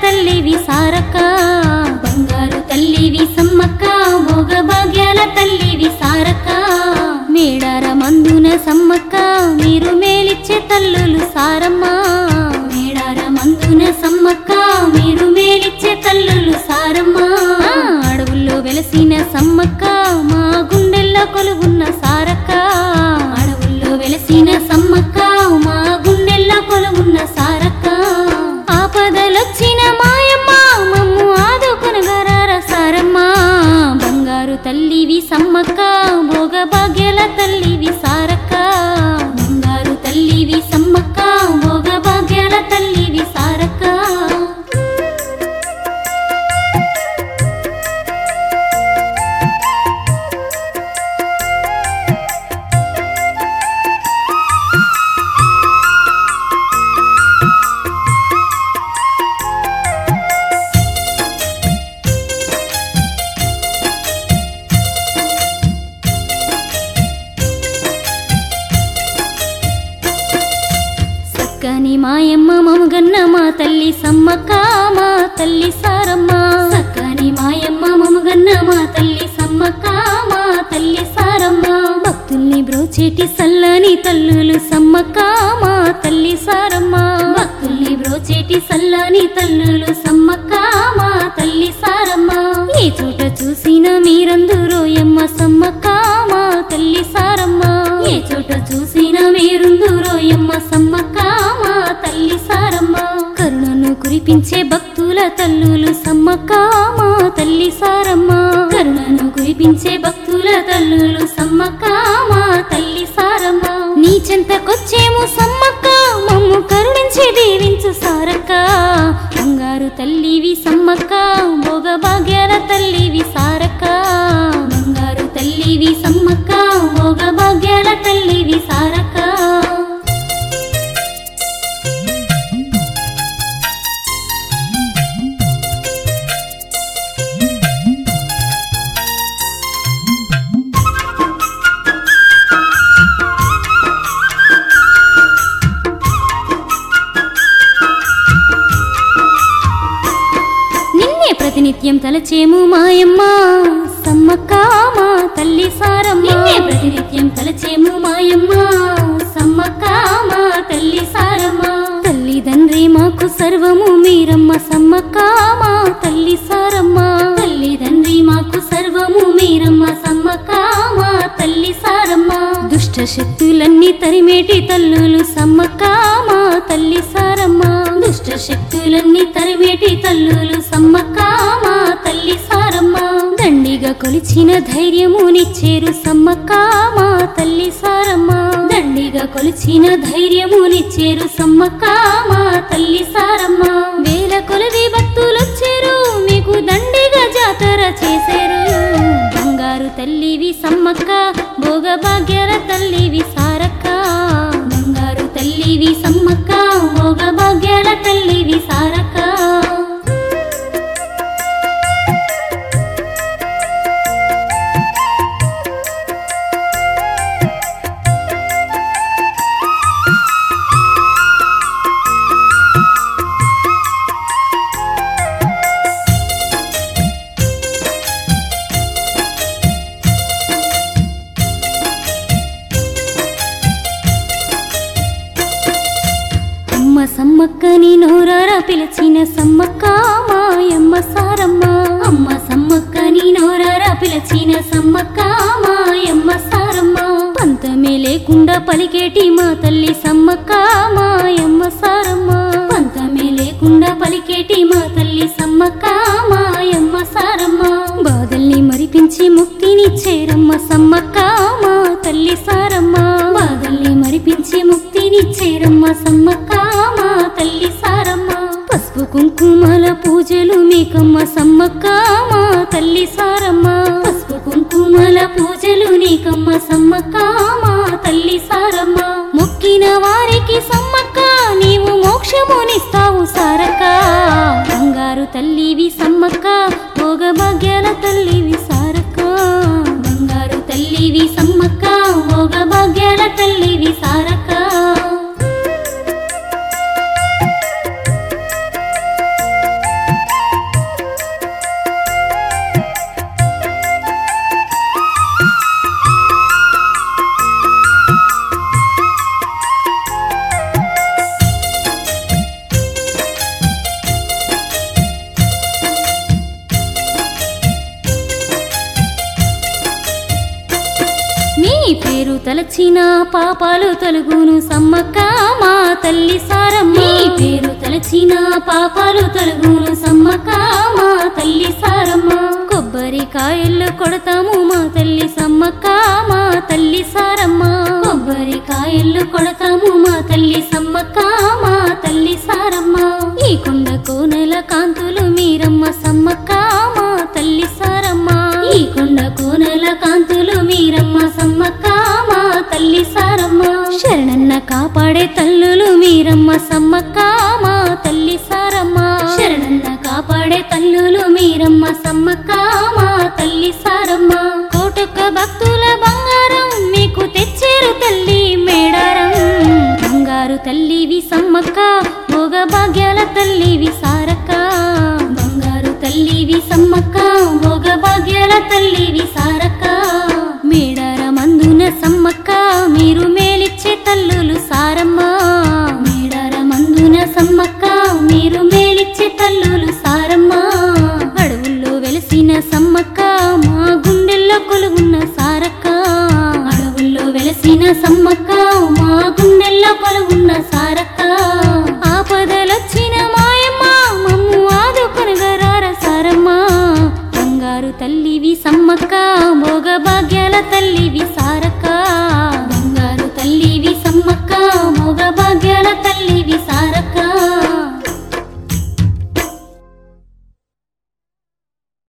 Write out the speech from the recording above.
తల్లివి సారక్క బంగారు తల్లివి సమ్మక్క భోగ భాగ్యాల తల్లివి సారక్క మేడార మందున సమ్మక్క మీరు మేలిచ్చే తల్లులు సారమ్మ మేడార మందున సమ్మక్క మీరు మేలిచ్చే తల్లులు సారమ్మ అడవుల్లో వెలసిన సమ్మక్క మా గుండెల్లో కొలువున్న సారక్క అడవుల్లో వెలసిన సమ్మక్క మా గుండెల్లో కొలువున్న సారక్క ఆపదలొచ్చిన మాయమ్మ మమ్ము ఆదుకొనగరార సారమ్మ బంగారు తల్లివి సమ్మక్క భోగ భాగ్యాల తల్లివి సారక్క బంగారు తల్లివి సమ్మక్క భోగ భాగ్యాల తల్లివి సారక్క సక్కని మాయమ్మ మమగన్న మా తల్లి సమ్మక్క మా తల్లి సారమ్మ సక్కని మాయమ్మ మమగన్న మా తల్లి సమ్మక్క మా తల్లి సారమ్మ భక్తుల్ని బ్రోచేటి సల్లని తల్లులు సమ్మక్క మా తల్లి సారమ్మ భక్తుల్ని బ్రోచేటి సల్లని తల్లులు సమ్మక్క మా తల్లి సారమ్మ ఏ చోట చూసిన మీరందురోయమ్మ సమ్మక్క మా తల్లి సారమ్మ ఏ చోట చూసిన మీరుందురోయమ్మ సమ్మక్క మా తల్లి సారమ్మ కరుణను కురిపించే భక్తుల తల్లులు సమ్మక్క మా తల్లి సారమ్మ కరుణను కురిపించే భక్తుల తల్లులు సమ్మక్క మా తల్లి సారమ్మ నీ చెంతకొచ్చేము సమ్మక్క మమ్ము కరుణించి దీవించు సారక్క బంగారు తల్లివి సమ్మక్క భోగ భాగ్యాల తల్లివి సారక్క బంగారు తల్లివి సమ్మక్క భోగ భాగ్యాల తల్లివి సారక్క ప్రతినిత్యం తలచేము మాయమ్మ సమ్మక్క మా తల్లి సారమ్మ ప్రతినిత్యం తలచేము మాయమ్మ సమ్మక్క మా తల్లి సారమ్మ తల్లిదండ్రి మాకు సర్వము మీరమ్మ సమ్మక్క మా తల్లి సారమ్మ తల్లిదండ్రి మాకు సర్వము మీరమ్మ సమ్మక్క మా తల్లి సారమ్మ దుష్ట శక్తులన్నీ తరిమేటి తల్లులు సమ్మక్క మా తల్లి సారమ్మ దుష్ట శక్తులన్నీ తరిమేటి తల్లులు సమ్మక్క మా తల్లి సారమ్మ దండిగా కొలిచిన ధైర్యమునిచ్చేరు సమ్మక్క మా తల్లి సారమ్మ దండిగా కొలిచిన ధైర్యమునిచ్చేరు సమ్మక్క మా తల్లి సారమ్మ వేల కొలది భక్తులొచ్చేరు మీకు దండిగా జాతర చేసేరు బంగారు తల్లివి సమ్మక్క భోగ భాగ్యాల తల్లివి సారక్క బంగారు తల్లివి సమ్మక్క భోగ భాగ్యాల తల్లివి సారక్క సమ్మక్కని నోరారా పిలిచిన సమ్మక్క మాయమ్మ సారమ్మ అమ్మ సమ్మక్కని నోరారా పిలిచిన సమ్మక్క మాయమ్మ సారమ్మ పంతమే లేకుండా పలికేటి మా తల్లి సమ్మక్క మాయమ్మ సారమ్మ పంతమే లేకుండా పలికేటి మా తల్లి సమ్మక్క మాయమ్మ సారమ్మ బాధల్ని మరిపించి ముక్తినిచ్చేరమ్మ సమ్మక్క మా తల్లి సారమ్మ బాధల్ని మరిపించి ముక్తినిచ్చేరమ్మ సమ్మక్క మా తల్లి సారమ్మ పసుపు కుంకుమల పూజలు మీకమ్మ సమ్మక్క మా తల్లి సారమ్మ పసుపు కుంకుమల పూజలు నీకమ్మ సమ్మక్క మా తల్లి సారమ్మ మొక్కిన వారికి సమ్మక్క నీవు మోక్షమునిస్తావు సారక్క బంగారు తల్లివి సమ్మక్క భోగ భాగ్యాల తల్లివి సారక్క బంగారు తల్లివి సమ్మక్క భోగ భాగ్యాల తల్లివి సారక్క తలచిన పాపాలు తొలగును సమ్మక్క మా తల్లి సారమ్మ నీ పేరు తలచిన పాపాలు తొలగును సమ్మక్క మా తల్లి సారమ్మ కొబ్బరికాయలు కొడతాము మా తల్లి సమ్మక్క మా తల్లి సారమ్మ కొబ్బరికాయలు కొడతాము మా తల్లి సమ్మక్క మా తల్లి సారమ్మ ఈ కొండ కోనెల కాంతులు మీరమ్మ సమ్మక్క మా తల్లి సారమ్మ ఈ కొండ కోనెల కాంతులు మీరమ్మ సమ్మక్క మా తల్లి సారమ్మ శరణన్న కాపాడే తల్లులు మీరమ్మ సమ్మక్క మా తల్లి సారమ్మ శరణన్న కాపాడే తల్లులు మీరమ్మ సమ్మక్క మా తల్లి సారమ్మ కోటొక్క భక్తుల బంగారం మీకు తెచ్చేరు తల్లి మేడారం బంగారు తల్లివి సమ్మక్క భోగ భాగ్యాల తల్లివి సారక్క బంగారు తల్లివి సమ్మక్క భోగ భాగ్యాల తల్లివి సారక్క మేడారమందున సమ్మక్క మీరు మేలిచ్చే తల్లులు సారమ్మ మేడారమందున సమ్మక్క మీరు మేలిచ్చే తల్లులు సారమ్మ అడవుల్లో వెలసిన సమ్మక్క మా గుండెల్లో కొలుగున్న సారక్క అడవుల్లో వెలసిన సమ్మక్క మా గుండెల్లో కొలుగున్న సారక్క ఆపదలొచ్చిన మాయమ్మ మమ్ము ఆదుకొనగరార సారమ్మ బంగారు తల్లివి సమ్మక్క భోగ భాగ్యాల తల్లివి సారక్క బంగారు తల్లివి సమ్మక్క భోగ